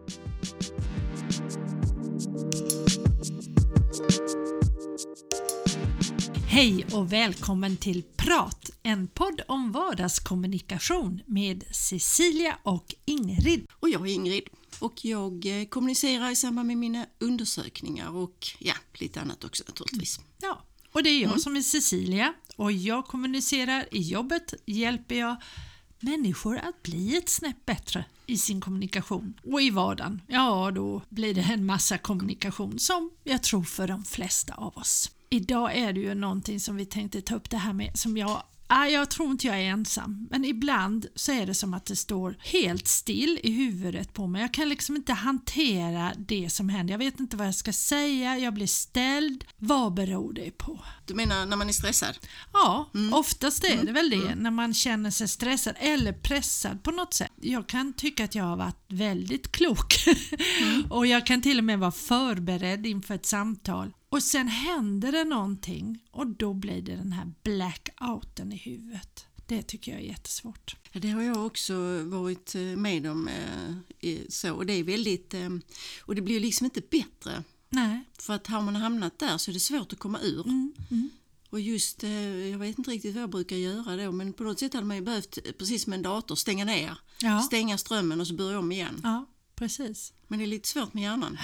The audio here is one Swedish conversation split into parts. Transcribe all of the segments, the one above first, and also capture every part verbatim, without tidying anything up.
Hej och välkommen till Prat, en podd om vardagskommunikation med Cecilia och Ingrid. Och jag är Ingrid och jag kommunicerar i samband med mina undersökningar och ja, lite annat också naturligtvis. Ja, och det är jag Mm. som är Cecilia och jag kommunicerar i jobbet, hjälper jag människor att bli ett snäpp bättre i sin kommunikation. Och i vardagen, ja då blir det en massa kommunikation som jag tror för de flesta av oss. Idag är det ju någonting som vi tänkte ta upp det här med som jag, ah, jag tror inte jag är ensam, men ibland så är det som att det står helt still i huvudet på mig. Jag kan liksom inte hantera det som händer. Jag vet inte vad jag ska säga, jag blir ställd. Vad beror det på? Du menar när man är stressad? Ja, Mm. oftast är det väl det Mm. när man känner sig stressad eller pressad på något sätt. Jag kan tycka att jag har varit väldigt klok Mm. och jag kan till och med vara förberedd inför ett samtal. Och sen händer det någonting och då blir det den här blackouten i huvudet. Det tycker jag är jättesvårt. Ja, det har jag också varit med om. Eh, så, och det är väldigt, eh, och det blir liksom inte bättre. Nej. För att har man hamnat där så är det svårt att komma ur. Mm, mm. Och just, eh, jag vet inte riktigt vad jag brukar göra då, men på något sätt hade man ju behövt, precis som en dator, stänga ner. Ja. Stänga strömmen och så börja om igen. Ja, precis. Men det är lite svårt med hjärnan.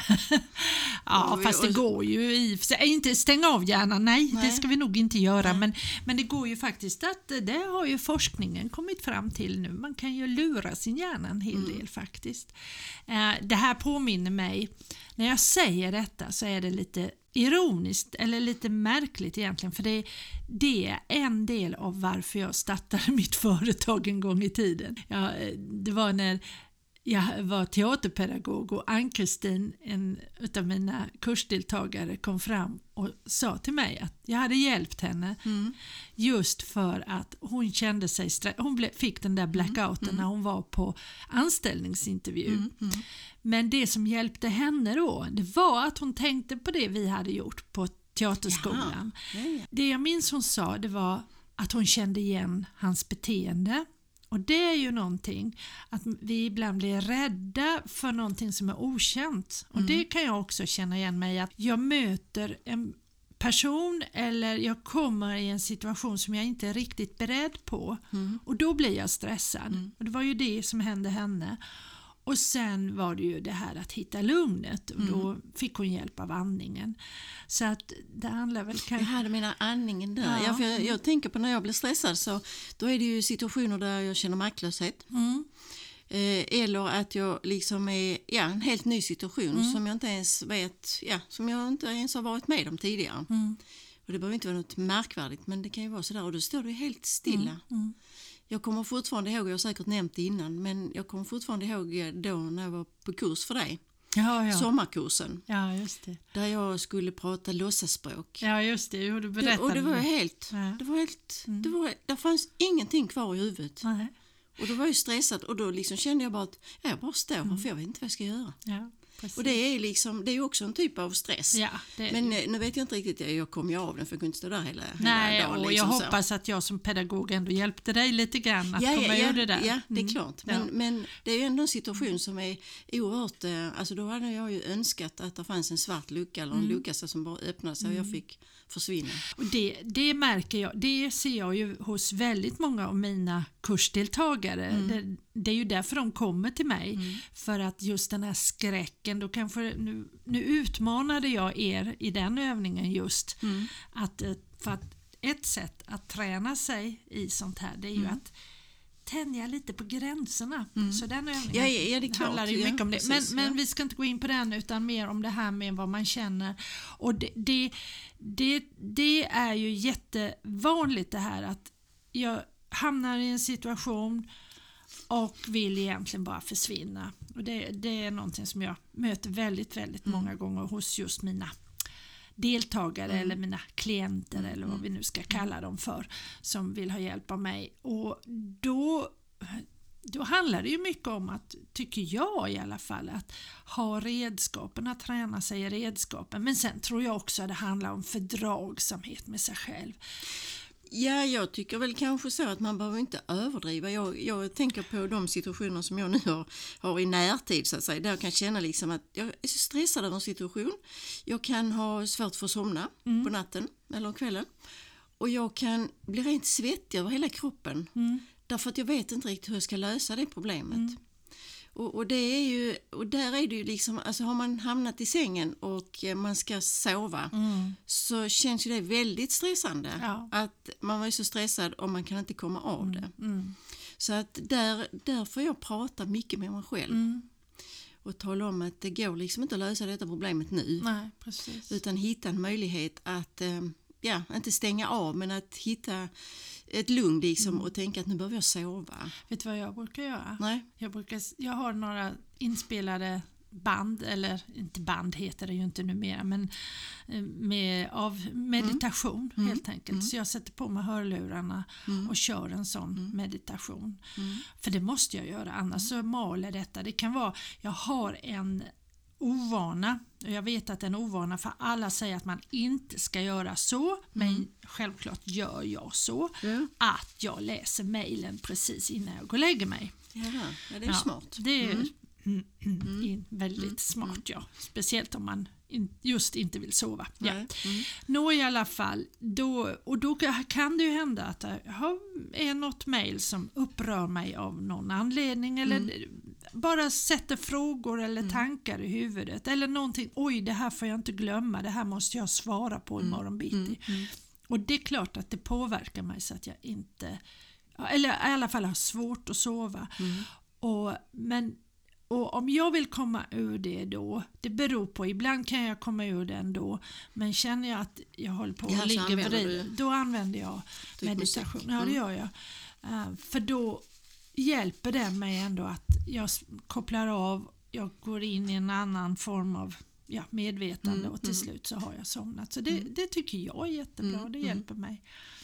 Ja, Och- fast det och- går ju i och för sig. Inte stänga av hjärnan, nej, Nej. det ska vi nog inte göra. Nej. Men, men det går ju faktiskt att, det har ju forskningen kommit fram till nu. Man kan ju lura sin hjärna en hel Mm. del faktiskt. Eh, det här påminner mig, när jag säger detta så är det lite ironiskt eller lite märkligt egentligen. För det, det är en del av varför jag startade mitt företag en gång i tiden. Ja, eh, det var när jag var teaterpedagog och Ann-Kristin, en utav mina kursdeltagare, kom fram och sa till mig att jag hade hjälpt henne Mm. just för att hon kände sig stre- hon ble- fick den där blackouten Mm. när hon var på anställningsintervju. Mm. Mm. Men det som hjälpte henne då, det var att hon tänkte på det vi hade gjort på teaterskolan. Ja, ja. Det jag minns hon sa, det var att hon kände igen hans beteende. Och det är ju någonting att vi ibland blir rädda för någonting som är okänt. Och Mm. det kan jag också känna igen mig i, att jag möter en person eller jag kommer i en situation som jag inte är riktigt beredd på. Mm. Och då blir jag stressad. Mm. Och det var ju det som hände henne. Och sen var det ju det här att hitta lugnet och då fick hon hjälp av andningen. Så att det handlar väl Jag kanske... hade mina andningen där. Ja. Ja, för jag, jag tänker på när jag blir stressad så då är det ju situationer där jag känner maktlöshet. Mm. Eh, eller att jag liksom är ja, en helt ny situation Mm. som jag inte ens vet, ja, som jag inte ens har varit med om tidigare. Mm. Och det behöver inte vara något märkvärdigt, men det kan ju vara sådär och då står du helt stilla. Mm. Jag kommer fortfarande ihåg, jag har säkert nämnt det innan, men jag kommer fortfarande ihåg då när jag var på kurs för dig. Ja, ja. Sommarkursen, Ja, just det. där jag skulle prata låtsaspråk. Ja, just det. Jo, du Det, berättade. och det var det. helt, Ja. det var helt, Mm. det var, där fanns ingenting kvar i huvudet. Nej. Och då var jag stressad och då liksom kände jag bara att ja, jag bara står här för jag vet inte vad jag ska göra. Ja, precis. Och det är liksom, det är ju också en typ av stress. Ja, det... Men eh, nu vet jag inte riktigt, jag, jag kom ju av den för jag kunde inte stå där hela, Nej, hela dagen. och liksom jag så. hoppas att jag som pedagog ändå hjälpte dig lite grann att ja, komma ja, ur det där. Ja, det är Mm. klart. Ja. Men, men det är ju ändå en situation som är oerhört, eh, alltså då hade jag ju önskat att det fanns en svart lucka eller en Mm. lucka så som bara öppnade sig och jag fick försvinna. Och det, det märker jag, det ser jag ju hos väldigt många av mina kursdeltagare. Mm. Det, det är ju därför de kommer till mig. Mm. För att just den här skräcken, då kanske nu, nu utmanade jag er i den övningen just. Mm. Att, eh, för att ett sätt att träna sig i sånt här, det är ju Mm. att tänja lite på gränserna. Mm. Så den övningen Ja, ja, ja, det är klart. handlar ju Ja, mycket om det. precis, men men ja. vi ska inte gå in på den utan mer om det här med vad man känner. Och det, det, det, det är ju jättevanligt det här att jag hamnar i en situation och vill egentligen bara försvinna. Och det, det är någonting som jag möter väldigt, väldigt Mm. många gånger hos just mina deltagare Mm. eller mina klienter eller vad vi nu ska kalla dem för, som vill ha hjälp av mig. Och då, då handlar det ju mycket om att, tycker jag i alla fall, att ha redskapen, att träna sig i redskapen. Men sen tror jag också att det handlar om fördragsamhet med sig själv. Ja, jag tycker väl kanske så att man behöver inte överdriva. Jag, jag tänker på de situationer som jag nu har, har i närtid så att säga. Där jag kan känna liksom att jag är så stressad över en situation. Jag kan ha svårt för att somna mm. på natten eller kvällen. Och jag kan bli rent svettig över hela kroppen. Mm. Därför att jag vet inte riktigt hur jag ska lösa det problemet. Mm. Och, och, det är ju, och där är det ju liksom, alltså har man hamnat i sängen och man ska sova mm. så känns ju det väldigt stressande. Ja. Att man är så stressad och man kan inte komma av mm. det. Mm. Så att där, där får jag prata mycket med mig själv. Mm. Och tala om att det går liksom inte att lösa detta problemet nu. Nej, precis. Utan hitta en möjlighet att, ja, inte stänga av men att hitta ett lugn liksom mm. och tänka att nu behöver jag sova. Vet du vad jag brukar göra? Nej. Jag, brukar, jag har några inspelade band, eller inte band heter det ju inte numera, men med, av meditation mm. helt enkelt. Mm. Så jag sätter på mig hörlurarna mm. och kör en sån mm. meditation. Mm. För det måste jag göra, annars mm. så maler detta. Det kan vara, jag har en ovana, och jag vet att en ovana för alla säger att man inte ska göra så, men mm. självklart gör jag så mm. att jag läser mejlen precis innan jag går och lägger mig. Jaha, ja, det är ja, smart. Det är mm. Mm, mm, mm. väldigt mm. smart, ja. Speciellt om man in, just inte vill sova. Ja. Mm. Nå i alla fall, då, och då kan det ju hända att det är något mejl som upprör mig av någon anledning eller mm. bara sätter frågor eller mm. tankar i huvudet eller någonting, oj det här får jag inte glömma, det här måste jag svara på imorgon bitti. Mm. Mm. Och det är klart att det påverkar mig så att jag inte, eller i alla fall har svårt att sova. Mm. Och, men Och om jag vill komma ur det då, det beror på, ibland kan jag komma ur det ändå, men känner jag att jag håller på att ligga bredvid, då använder jag meditation. Ja, det gör jag. Uh, för då hjälper det mig ändå att jag kopplar av, jag går in i en annan form av ja, medvetande mm, och till mm. slut så har jag somnat. Så det, mm. det tycker jag är jättebra, mm, det hjälper mig.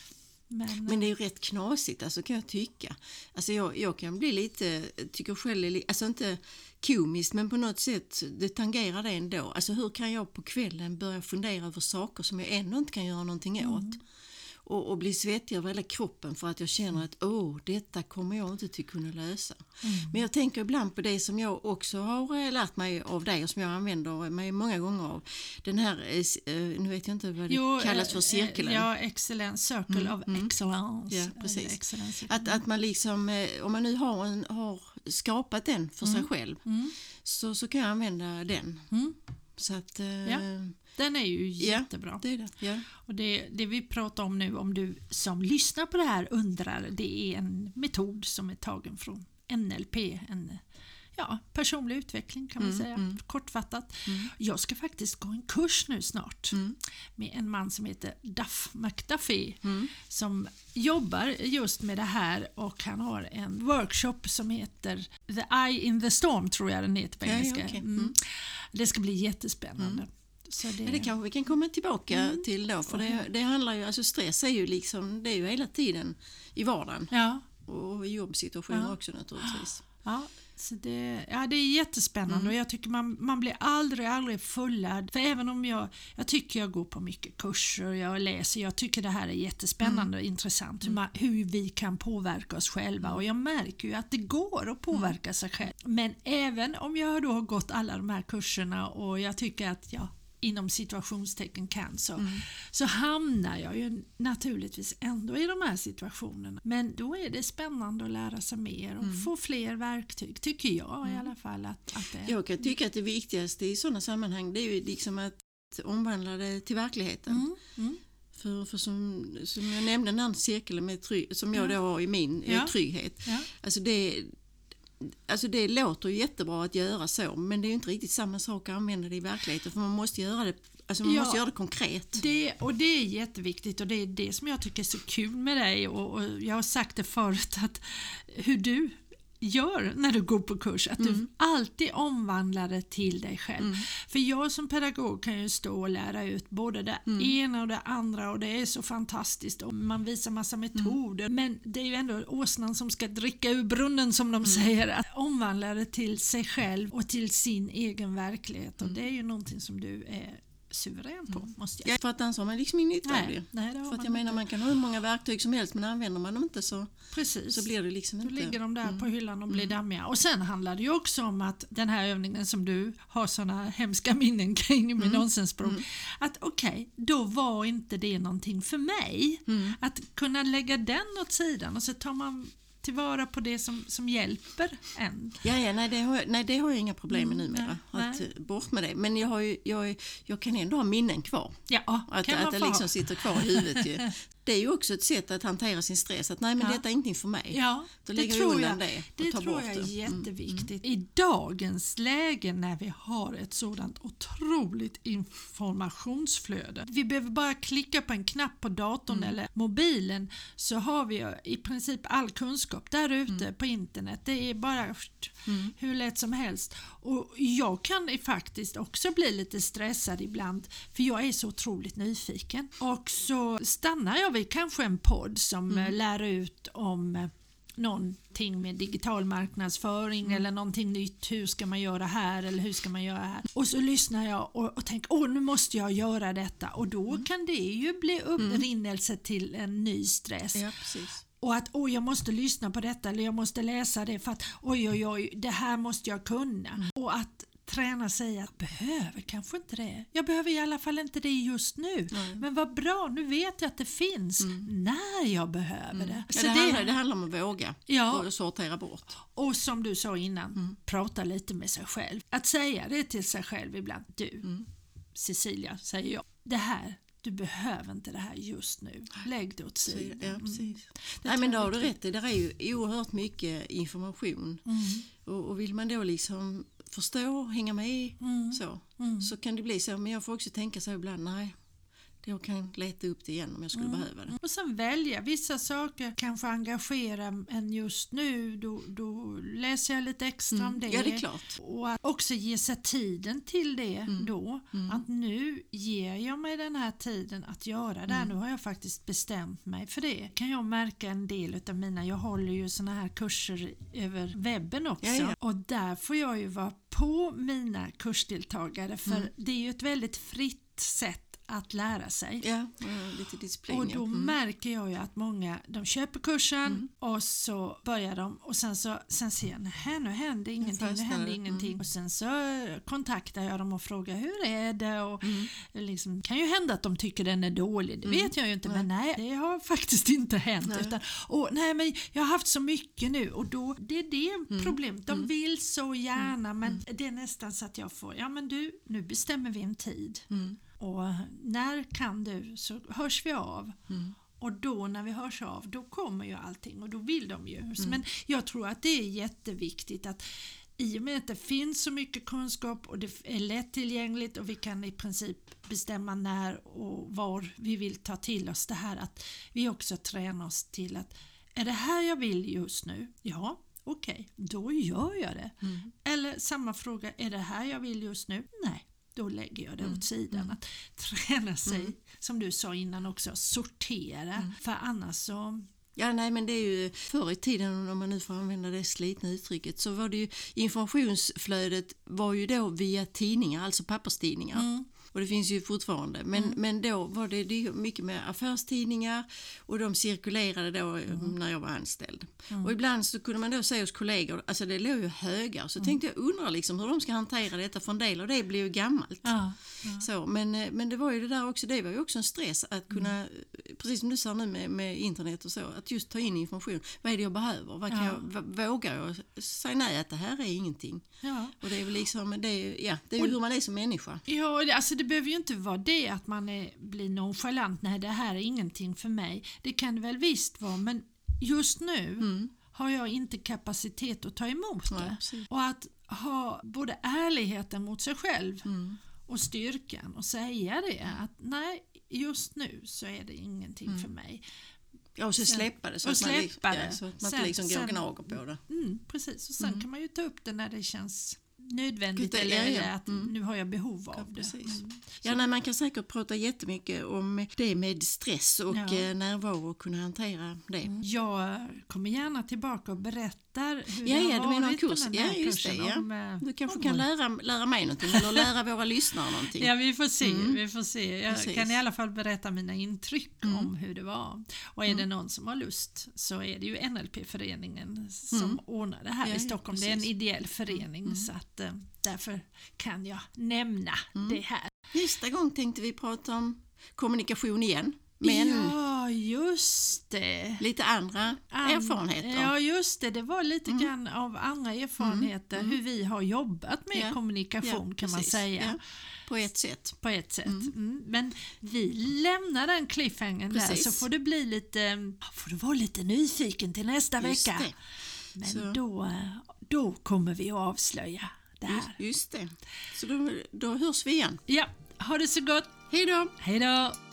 Men, men det är ju rätt knasigt, alltså kan jag tycka. Alltså jag, jag kan bli lite, tycker själv, alltså inte komiskt, men på något sätt det tangerar det ändå. Alltså hur kan jag på kvällen börja fundera över saker som jag ändå inte kan göra någonting mm. åt? Och, och bli svettig över hela kroppen för att jag känner att åh, detta kommer jag inte till kunna lösa. Mm. Men jag tänker ibland på det som jag också har lärt mig av dig och som jag använder mig många gånger av. Den här, nu vet jag inte vad det jo, kallas för, cirkeln. Ja, excellence, circle mm. of mm. excellence. Ja, precis. Att, att man liksom, om man nu har, en, har skapat den för mm. sig själv mm. så, så kan jag använda den. Mm. Så att... Ja. Den är ju jättebra. Ja, det är det. Ja. Och det, det vi pratar om nu, om du som lyssnar på det här undrar, det är en metod som är tagen från N L P, en ja, personlig utveckling kan man mm, säga, mm. kortfattat. Mm. Jag ska faktiskt gå en kurs nu snart mm. med en man som heter Duff McDuffie mm. som jobbar just med det här, och han har en workshop som heter The Eye in the Storm, tror jag den heter på engelska. Ja, ja, okay. mm. Det ska bli jättespännande. Mm. Så det... Ja, det kanske vi kan komma tillbaka mm. till då, för det, det handlar ju, alltså stress är ju liksom, det är ju hela tiden i vardagen ja. och i jobbsituationer ja. också naturligtvis. Ja, så det, ja, det är jättespännande mm. och jag tycker man, man blir aldrig, aldrig fullärd, för även om jag, jag tycker jag går på mycket kurser och jag läser, jag tycker det här är jättespännande mm. och intressant, hur, man, hur vi kan påverka oss själva och jag märker ju att det går att påverka mm. sig själv, men även om jag då har gått alla de här kurserna och jag tycker att jag inom situationstecken kan så, mm. så hamnar jag ju naturligtvis ändå i de här situationerna. Men då är det spännande att lära sig mer och mm. få fler verktyg, tycker jag mm. i alla fall. Att, att det... Jag kan tycka att det viktigaste i sådana sammanhang, det är ju liksom att omvandla det till verkligheten. Mm. Mm. För, för som, som jag nämnde, den här cirkeln med trygg, som jag ja. då har i min ja. trygghet. Ja. Alltså det Alltså det låter ju jättebra att göra så, men det är ju inte riktigt samma sak att använda det i verkligheten, för man måste göra det, alltså man ja, måste göra det konkret. Det, och det är jätteviktigt, och det är det som jag tycker är så kul med dig, och, och jag har sagt det förut, att hur du gör när du går på kurs, att mm. du alltid omvandlar det till dig själv. Mm. För jag som pedagog kan ju stå och lära ut både det mm. ena och det andra, och det är så fantastiskt, och man visar massa metoder, mm. men det är ju ändå åsnan som ska dricka ur brunnen, som de mm. säger, att omvandla det till sig själv och till sin egen verklighet, och mm. det är ju någonting som du är suverän på, måste jag säga. För att annars har man liksom ingen nytta av det. Nej, det har för man att jag menar, inte. man kan ha hur många verktyg som helst, men använder man dem inte så, Precis. så blir det liksom Då inte... ligger de där mm. på hyllan och blir mm. dammiga. Och sen handlar det ju också om att den här övningen som du har såna hemska minnen kring med mm. nonsensspråk, mm. att okej, okay, då var inte det någonting för mig. Mm. Att kunna lägga den åt sidan och så tar man tillvara på det som, som hjälper en. Ja, ja, nej, det har, nej, det har jag inga problem med mm, numera. nej, att, nej. Bort med det. Men jag, har ju, jag, jag kan ändå ha minnen kvar. Ja, att kan att man det få liksom ha. sitter kvar i huvudet. Ju. Det är ju också ett sätt att hantera sin stress. Att nej, men ja. detta är ingenting för mig. Ja, Då det lägger tror jag jag, undan det och det tar tror bort jag är det. jätteviktigt. Mm. I dagens läge när vi har ett sådant otroligt informationsflöde. Vi behöver bara klicka på en knapp på datorn mm. eller mobilen, så har vi i princip all kunskap där ute mm. på internet. Det är bara mm. hur lätt som helst. Och jag kan faktiskt också bli lite stressad ibland, för jag är så otroligt nyfiken. Och så stannar jag vid kanske en podd som mm. lär ut om någonting med digital marknadsföring mm. eller någonting nytt. Hur ska man göra här eller hur ska man göra här? Och så lyssnar jag och, och tänker, åh, nu måste jag göra detta. Och då mm. kan det ju bli upprinnelse mm. till en ny stress. Ja, precis. Och att oj, jag måste lyssna på detta eller jag måste läsa det för att oj, oj, oj, det här måste jag kunna. Mm. Och att träna sig att jag behöver kanske inte det. Jag behöver i alla fall inte det just nu. Mm. Men vad bra, nu vet jag att det finns mm. när jag behöver mm. det. Så ja, det, det, handlar, det handlar om att våga ja. och sortera bort. Och som du sa innan, mm. prata lite med sig själv. Att säga det till sig själv ibland. Du, mm. Cecilia, säger jag. Det här, du behöver inte det här just nu. Lägg det åt sidan. Ja, precis. Mm. Nej, men då har du rätt. Det där är ju oerhört mycket information. Mm. Och, och vill man då liksom förstå, hänga med mm. så, mm. så kan det bli så. Men jag får också tänka så ibland, nej, jag kan leta upp det igen om jag skulle mm. behöva det. Och sen välja vissa saker, kanske engagera en just nu, då, då läser jag lite extra mm. om det. Ja, det är klart. Och att också ge sig tiden till det mm. då. Mm. Att nu ger jag mig den här tiden att göra det. Mm. Nu har jag faktiskt bestämt mig för det. Kan jag märka en del av mina, jag håller ju såna här kurser över webben också. Ja, ja. Och där får jag ju vara på mina kursdeltagare, för mm. det är ju ett väldigt fritt sätt att lära sig. Ja, lite disciplin. Och då mm. märker jag ju att många, de köper kursen mm. och så börjar de och sen så sen ser jag, nej, nu händer ingenting, nu händer ingenting. Mm. Och sen så kontaktar jag dem och frågar, hur är det? Och mm. liksom, kan ju hända att de tycker den är dålig, det mm. vet jag ju inte, nej. Men nej, det har faktiskt inte hänt. Nej. Utan, och, nej, men jag har haft så mycket nu och då, det är det mm. problemet. De mm. vill så gärna, men mm. det är nästan så att jag får, ja men du, nu bestämmer vi en tid. Mm. Och när kan du, så hörs vi av. Mm. Och då när vi hörs av, då kommer ju allting och då vill de ju. Mm. Men jag tror att det är jätteviktigt att i och med att det finns så mycket kunskap och det är lättillgängligt och vi kan i princip bestämma när och var vi vill ta till oss det här, att vi också tränar oss till att är det här jag vill just nu? Ja, okej, okay, då gör jag det. Mm. Eller samma fråga, är det här jag vill just nu? Nej. Då lägger jag det mm. åt sidan. Mm. Att träna sig, mm. som du sa innan också, sortera. Mm. För annars så... Ja, nej, men det är ju förr i tiden, om man nu får använda det slitna uttrycket, så var det ju, informationsflödet var ju då via tidningar, alltså papperstidningar. Mm. Och det finns ju fortfarande. Men, mm. men då var det, det mycket med affärstidningar och de cirkulerade då mm. när jag var anställd. Mm. Och ibland så kunde man då säga hos kollegor, alltså det låg ju högar. Så mm. tänkte jag, undrar liksom hur de ska hantera detta, för en del och det blir ju gammalt. Ja. Ja. Så, men, men det var ju det där också, det var ju också en stress att kunna, mm. precis som du sa nu med, med internet och så, att just ta in information. Vad är det jag behöver? Vad kan ja. jag, vågar jag säga nej, att det här är ingenting? Ja. Och det är väl liksom, det är, ja, det är ju hur man är som människa. Ja, alltså det behöver ju inte vara det att man är, blir nonchalant, nej det här är ingenting för mig. Det kan det väl visst vara, men just nu mm. har jag inte kapacitet att ta emot det. Ja, och att ha både ärligheten mot sig själv mm. och styrkan och säga det, att nej, just nu så är det ingenting mm. för mig. Ja, och så sen, släppa det så, och att, släppa man, det. ja, så att man sen, inte liksom går sen, och gnager på det. Mm, precis, och sen mm. kan man ju ta upp det när det känns nödvändigt Det är, eller, ja. eller att Mm. nu har jag behov av Ja, det. precis. Mm. Ja, nej, man kan säkert prata jättemycket om det med stress och Ja. eh, närvaro och kunna hantera det. Jag kommer gärna tillbaka och berättar hur Ja, det ja, har du menar varit kurs. på den Ja, här just det, kursen. ja. Om, eh, Du kanske om kan vår- lära, lära mig någonting eller lära våra lyssnare någonting. Ja, vi får se. Mm. Vi får se. Jag Precis. kan i alla fall berätta mina intryck Mm. om hur det var. Och är det någon som har lust så är det ju N L P-föreningen som Mm. ordnar det här Ja, i ja, Stockholm. Det är en precis. ideell förening så att eh, därför kan jag nämna det här. Nästa gång tänkte vi prata om kommunikation igen. Men Ja, just det. lite andra An- erfarenheter. Ja, just det. Det var lite grann av andra erfarenheter hur vi har jobbat med Ja. kommunikation Ja, kan man precis. säga. Ja, på ett sätt. På ett sätt. Mm. Men vi lämnar den cliffhangern där Precis. så får du bli lite, får du vara lite nyfiken till nästa Just vecka. det. Men Så. då, då kommer vi att avslöja det här. Just, just det. Så då, då hörs vi igen. Ja, ha det så gott. Hej då! Hej då!